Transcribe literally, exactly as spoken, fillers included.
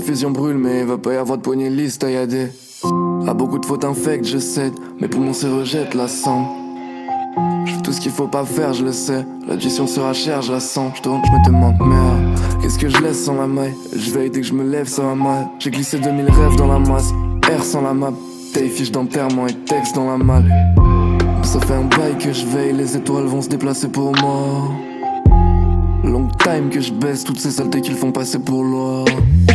Fusion brûle mais va pas y avoir de poignée liste, y'a des a beaucoup de fautes infectes, je cède. Mes poumons se rejettent la cendre. Je fais tout ce qu'il faut pas faire, je le sais. L'addition sera chère, je la sens. Je tourne, je me demande merde, qu'est-ce que je laisse sans la maille. Je veille dès que je me lève, ça va mal. J'ai glissé deux mille rêves dans la masse. R sans la map, taille fiche d'enterrement et texte dans la malle. Ça fait un bail que je veille, les étoiles vont se déplacer pour moi. Long time que je baisse toutes ces saletés qu'ils font passer pour loi.